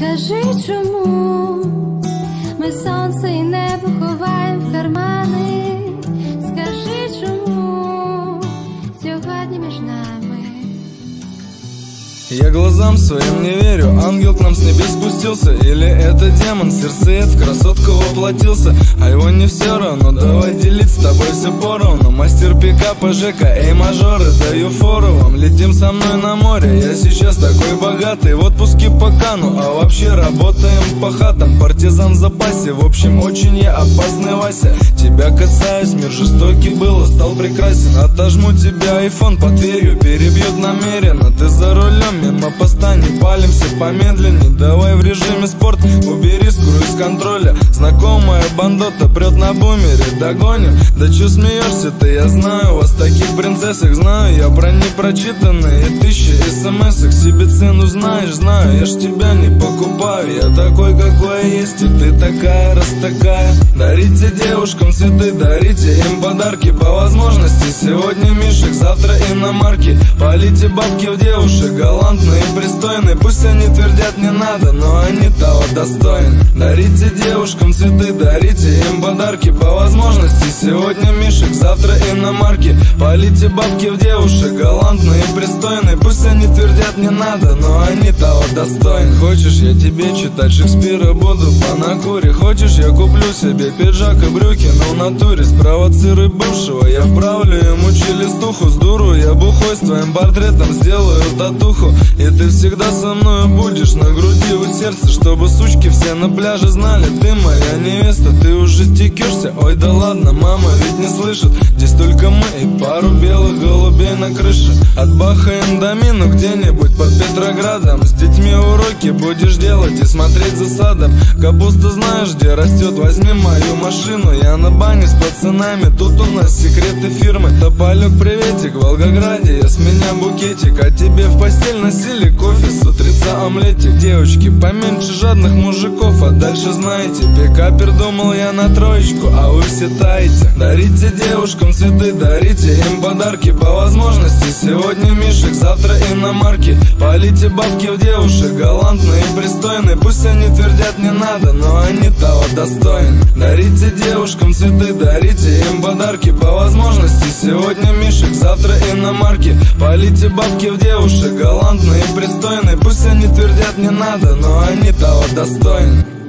Скажи, чому ми сонце і небо ховаємо в кармани? Скажи, чому сьогодні між нами? Я глазам своим не верю, ангел к нам с небес спустился. Или это демон, сердцеед в красотку воплотился. А его не все равно, давай делить с тобой все поровну. Мастер пикапа Жека, эй, мажоры, даю фору вам. Летим со мной на море, я сейчас такой богатый. В отпуске по Кану, а вообще работаем по хатам. Партизан в запасе, в общем, очень я опасный Вася. Тебя касаюсь, мир жестокий был, стал прекрасен. Отожму тебя, айфон под дверью, перебьют намеренно. Ты за рулем, мимо поста не палимся помедленней. Давай в режиме спорт, убери с круиз-контроля. Знакомая бандота прет на бумере, догоним. Да чё смеешься ты, я знаю вас таких принцессок. Знаю я про непрочитанные тысячи смс-ок. Себе цену знаешь, знаю, я ж тебя не покупаю. Я такой, какой есть, и ты такая, раз такая. Дарите девушкам цветы, дарите им подарки по возможности. Сегодня мишек, завтра иномарки. Полите бабки в девушек, галантные и пристойные. Пусть они твердят не надо, но они того достойны. Дарите девушкам цветы, дарите им подарки по возможности. Сегодня мишек, завтра иномарки. Полите бабки в девушек, галантные и пристойные. Пусть они твердят не надо, но они того достойны. Хочешь, я тебе читать Шекспира буду по накуре? Хочешь, я куплю себе пиджак и брюки, но в натуре спровоцируй бывшего, я вправлю ему челюстуху. С дуру я бухой, с твоим портретом сделаю татуху. И ты всегда со мной будешь, на груди у сердца, чтобы сучки все на пляже знали. Ты моя невеста, ты уже текешься. Ой, да ладно, мама ведь не слышит. Здесь только мы и пару белых голубей на крыше. Отбахаем домину где-нибудь под Петроградом. С детьми уроки будешь делать и смотреть за садом. Капуста знаешь, где растет, возьми мою машину. Я на бане с пацанами, тут у нас секреты фирмы. Тополек, приветик, в Волгограде, я с меня букетик. А тебе в постель носили кофе, с утреца омлетик. Девочки, поменьше жадных мужиков, а дальше знаете. Пикапер думал я на троечку, а вы все таете. Дарите девушкам цветы, дарите им подарки по возможности. Сегодня мишек, завтра иномарки. Полите бабки в девушек, галантные и пристойные. Пусть они твердят не надо, но они того достойны. Дарите девушкам цветы, дарите им подарки по возможности. Сегодня мишек, завтра иномарки. Полите бабки в девушек, галантные и пристойные. Пусть они твердят не надо, но они того достойны.